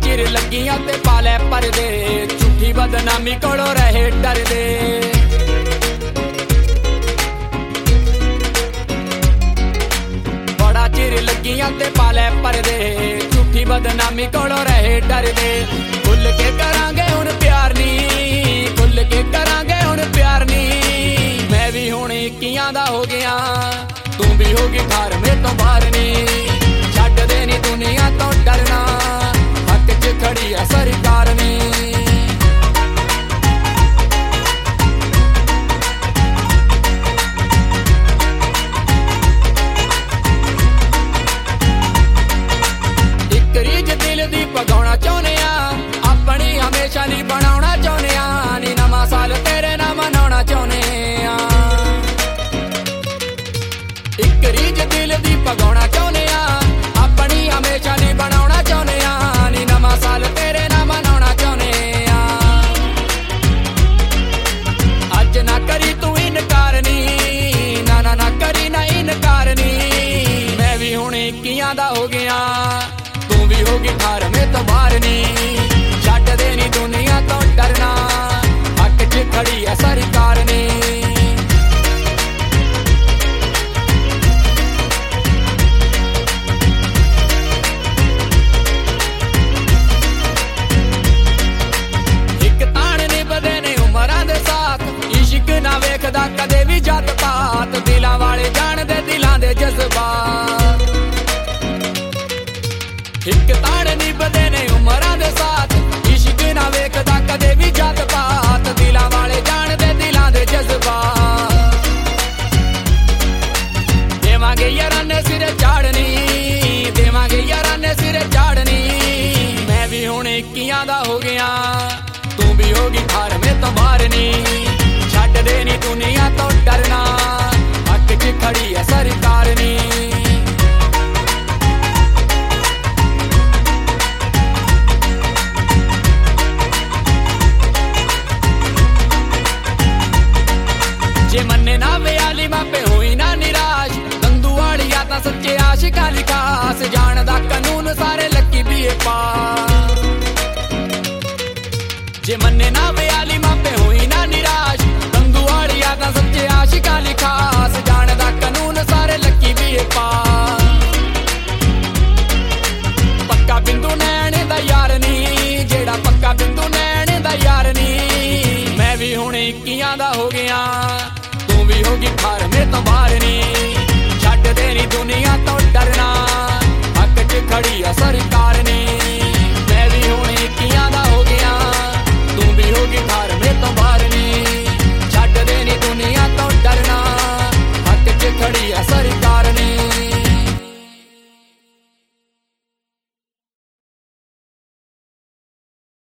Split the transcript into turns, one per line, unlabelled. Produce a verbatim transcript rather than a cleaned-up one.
चिर लगियां ते पाले परदे, झूठी बदनामी कोलों रहे डरदे। बड़ा चिर लगियां ते पाले परदे, झूठी बदनामी कोलों रहे डरदे। खुल के करांगे हुण प्यार नी, खुल के करांगे हुण प्यार नी। मैं भी हुण इक्कियां दा हो गया, तू भी होगी अठारहवें तो बाहर नी। छड्ड दे नी दुनिया तो डरना, हक च खड़ी है सरकार नी। इक रीझ दिल दी पगाउणा चाहुंदे आ, अपनी हमेशा नी बनाउणा चाहुंदे आ। नी नवां साल तेरे नाल मनाउणा चाहुंदे आ। इक रीझ दिल दी पगाउणा चाहुंदे आ, अपनी हमेशा नी बनाउणा चाहुंदे आ। नी नवां साल तेरे नाल मनाउणा चाहुंदे आ। अज ना करी तू इनकार नी, ना ना ना करी ना इनकार नी। मैं भी हुण इक्कियां दा हो गया, तू भी होगी अठारहवें तो बाहर नी। छड्ड दे नी दुनिया तो डरना, हक च खड़ी है सरकार नी। ना वेखदा कदे भी जात पात, दिलां वाले जाणदे दिलां दे जज्बात। इक ताण निभदे ने उमरां दे साथ, इश्क ना वेखदा कदे भी जात पात, दिलां वाले जाणदे दिलां दे जज्बात। देवांगे यारां ने सिरे चाड़नी, देवांगे यारां ने सिरे चाड़नी। मैं भी हुण इक्कियां दा हो गया, तू भी होगी अठारहवें तो बाहर नी। छड्ड दे नी दुनिया तो डरना, हक च खड़ी है सरकार नी। जे मन्ने ना व्याली मापे होई ना निराश, दंदू वालिया तां सच्चे आशिकां दी खास। जानदा कानून सारे लक्की भी पास। जे मन्ने ना व्याली मापे होई ना निराश, सच्चे आशिकां दी खास। जानदा कानून सारे लक्की भी पास। पक्का बिंदु नैण दा यार नी, जेड़ा पक्का बिंदु नैण दा यार नी। मैं भी हुण इक्कियां दा हो गया, तू भी होगी अठारहवें तो बाहर नी।